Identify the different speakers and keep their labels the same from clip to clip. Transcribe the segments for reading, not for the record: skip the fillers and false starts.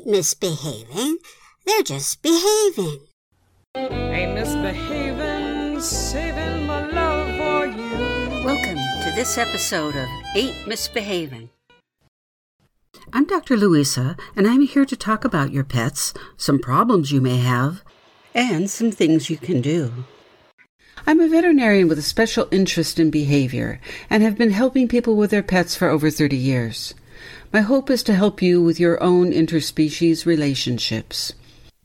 Speaker 1: ain't misbehaving. They're just behaving.
Speaker 2: Ain't misbehaving, saving my love for you.
Speaker 3: Welcome to this episode of Ain't Misbehaving. I'm Dr. Louisa, and I'm here to talk about your pets, some problems you may have, and some things you can do. I'm a veterinarian with a special interest in behavior and have been helping people with their pets for over 30 years. My hope is to help you with your own interspecies relationships.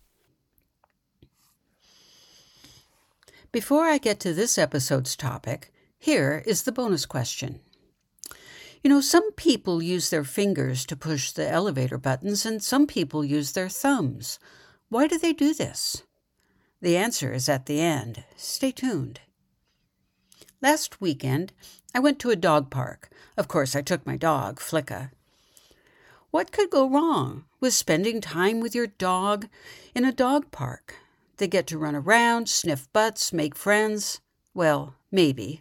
Speaker 3: Before I get to this episode's topic, here is the bonus question. You know, some people use their fingers to push the elevator buttons, and some people use their thumbs. Why do they do this? The answer is at the end. Stay tuned. Last weekend, I went to a dog park. Of course, I took my dog, Flicka. What could go wrong with spending time with your dog in a dog park? They get to run around, sniff butts, make friends. Well, maybe.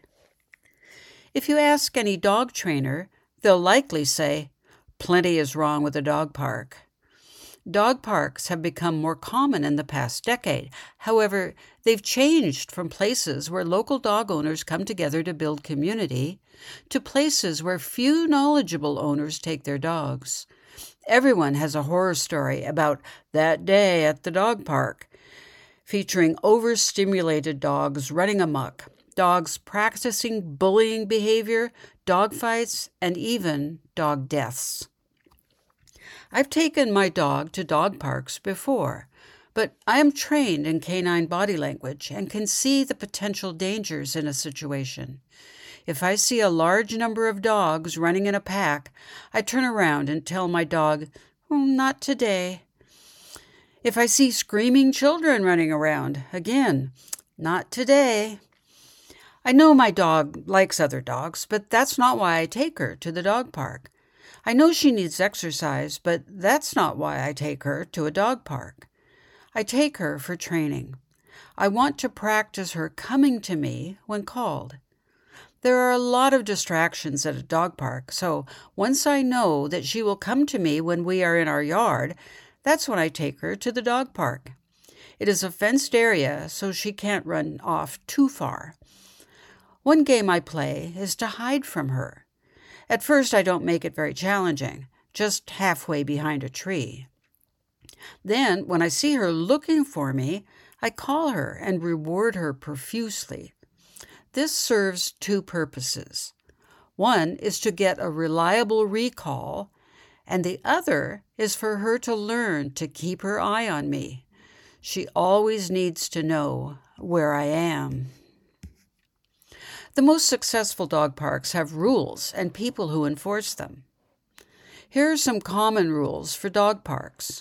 Speaker 3: If you ask any dog trainer, they'll likely say, plenty is wrong with a dog park. Dog parks have become more common in the past decade. However, they've changed from places where local dog owners come together to build community to places where few knowledgeable owners take their dogs. Everyone has a horror story about that day at the dog park, featuring overstimulated dogs running amok, dogs practicing bullying behavior, dog fights, and even dog deaths. I've taken my dog to dog parks before, but I am trained in canine body language and can see the potential dangers in a situation. If I see a large number of dogs running in a pack, I turn around and tell my dog, not today. If I see screaming children running around, again, not today. I know my dog likes other dogs, but that's not why I take her to the dog park. I know she needs exercise, but that's not why I take her to a dog park. I take her for training. I want to practice her coming to me when called. There are a lot of distractions at a dog park, so once I know that she will come to me when we are in our yard, that's when I take her to the dog park. It is a fenced area, so she can't run off too far. One game I play is to hide from her. At first, I don't make it very challenging, just halfway behind a tree. Then, when I see her looking for me, I call her and reward her profusely. This serves two purposes. One is to get a reliable recall, and the other is for her to learn to keep her eye on me. She always needs to know where I am. The most successful dog parks have rules and people who enforce them. Here are some common rules for dog parks.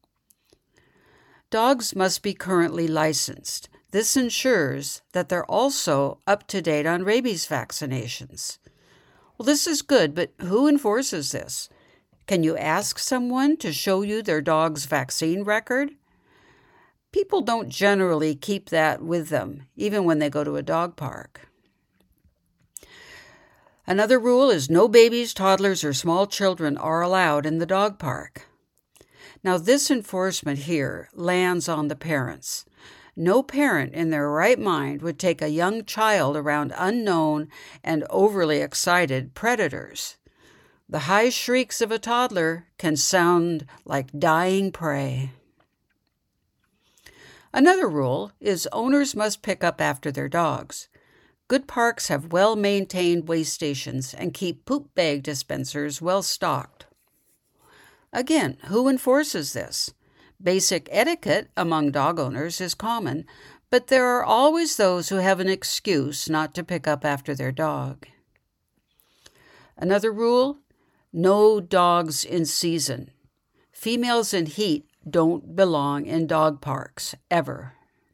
Speaker 3: Dogs must be currently licensed. This ensures that they're also up to date on rabies vaccinations. Well, this is good, but who enforces this? Can you ask someone to show you their dog's vaccine record? People don't generally keep that with them, even when they go to a dog park. Another rule is no babies, toddlers, or small children are allowed in the dog park. Now, this enforcement here lands on the parents. No parent in their right mind would take a young child around unknown and overly excited predators. The high shrieks of a toddler can sound like dying prey. Another rule is owners must pick up after their dogs. Good parks have well-maintained waste stations and keep poop bag dispensers well-stocked. Again, who enforces this? Basic etiquette among dog owners is common, but there are always those who have an excuse not to pick up after their dog. Another rule, no dogs in season. Females in heat don't belong in dog parks, ever.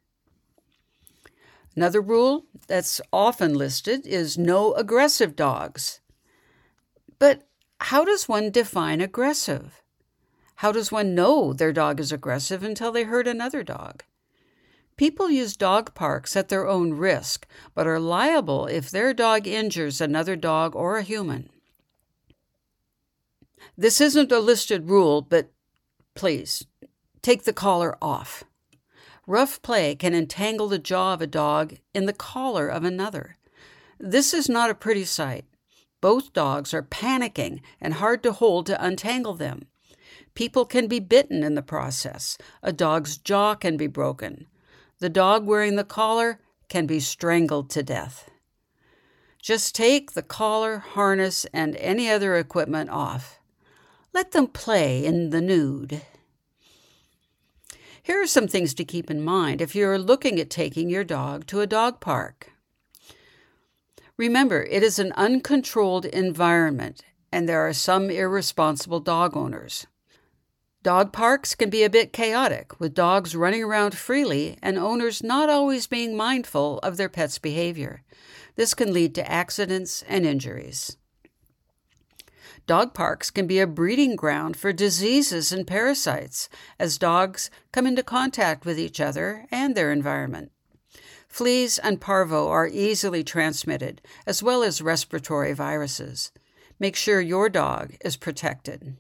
Speaker 3: Another rule that's often listed is no aggressive dogs. But how does one define aggressive? How does one know their dog is aggressive until they hurt another dog? People use dog parks at their own risk, but are liable if their dog injures another dog or a human. This isn't a listed rule, but please, take the collar off. Rough play can entangle the jaw of a dog in the collar of another. This is not a pretty sight. Both dogs are panicking and hard to hold to untangle them. People can be bitten in the process. A dog's jaw can be broken. The dog wearing the collar can be strangled to death. Just take the collar, harness, and any other equipment off. Let them play in the nude. Here are some things to keep in mind if you're looking at taking your dog to a dog park. Remember, it is an uncontrolled environment, and there are some irresponsible dog owners. Dog parks can be a bit chaotic, with dogs running around freely and owners not always being mindful of their pet's behavior. This can lead to accidents and injuries. Dog parks can be a breeding ground for diseases and parasites as dogs come into contact with each other and their environment. Fleas and parvo are easily transmitted, as well as respiratory viruses. Make sure your dog is protected.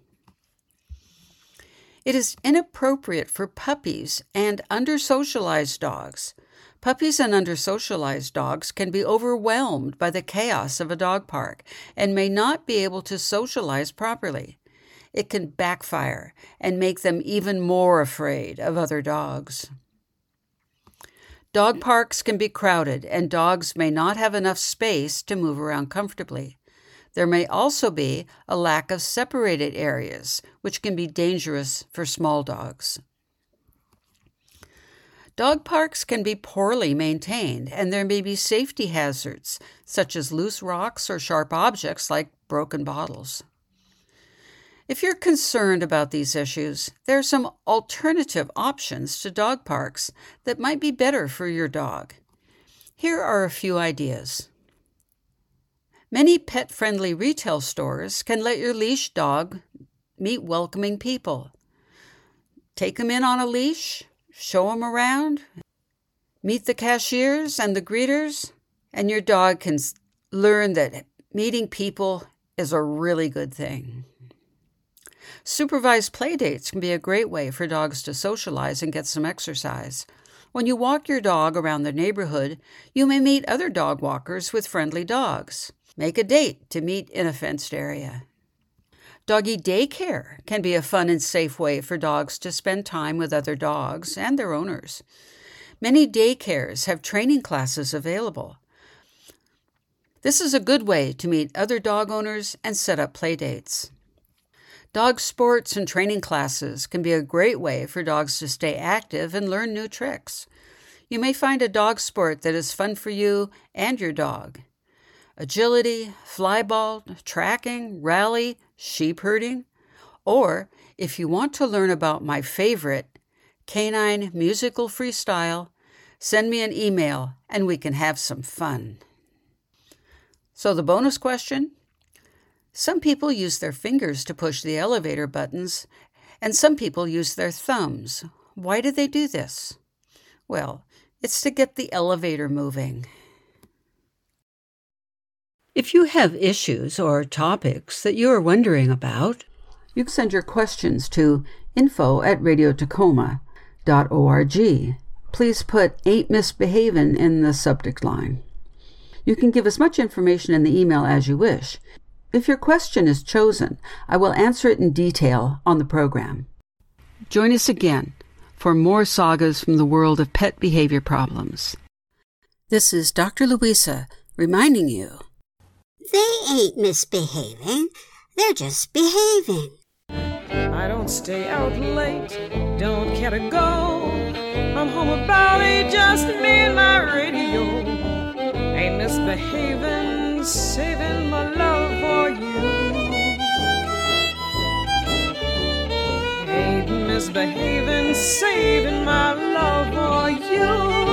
Speaker 3: It is inappropriate for puppies and under-socialized dogs. Puppies and under-socialized dogs can be overwhelmed by the chaos of a dog park and may not be able to socialize properly. It can backfire and make them even more afraid of other dogs. Dog parks can be crowded and dogs may not have enough space to move around comfortably. There may also be a lack of separated areas, which can be dangerous for small dogs. Dog parks can be poorly maintained, and there may be safety hazards, such as loose rocks or sharp objects like broken bottles. If you're concerned about these issues, there are some alternative options to dog parks that might be better for your dog. Here are a few ideas. Many pet-friendly retail stores can let your leash dog meet welcoming people. Take him in on a leash, show him around, meet the cashiers and the greeters, and your dog can learn that meeting people is a really good thing. Supervised play dates can be a great way for dogs to socialize and get some exercise. When you walk your dog around the neighborhood, you may meet other dog walkers with friendly dogs. Make a date to meet in a fenced area. Doggy daycare can be a fun and safe way for dogs to spend time with other dogs and their owners. Many daycares have training classes available. This is a good way to meet other dog owners and set up play dates. Dog sports and training classes can be a great way for dogs to stay active and learn new tricks. You may find a dog sport that is fun for you and your dog. Agility, flyball, tracking, rally, sheep herding. Or, if you want to learn about my favorite, canine musical freestyle, send me an email and we can have some fun. So the bonus question? Some people use their fingers to push the elevator buttons, and some people use their thumbs. Why do they do this? Well, it's to get the elevator moving. If you have issues or topics that you are wondering about, you can send your questions to info@radiotacoma.org. Please put "Ain't Misbehavin'" in the subject line. You can give as much information in the email as you wish. If your question is chosen, I will answer it in detail on the program. Join us again for more sagas from the world of pet behavior problems. This is Dr. Louisa reminding you,
Speaker 1: They ain't misbehaving. They're just behaving.
Speaker 2: I don't stay out late, don't care to go. I'm home about 8, just me and my radio. Ain't misbehaving, saving my love for you. Ain't misbehaving, saving my love for you.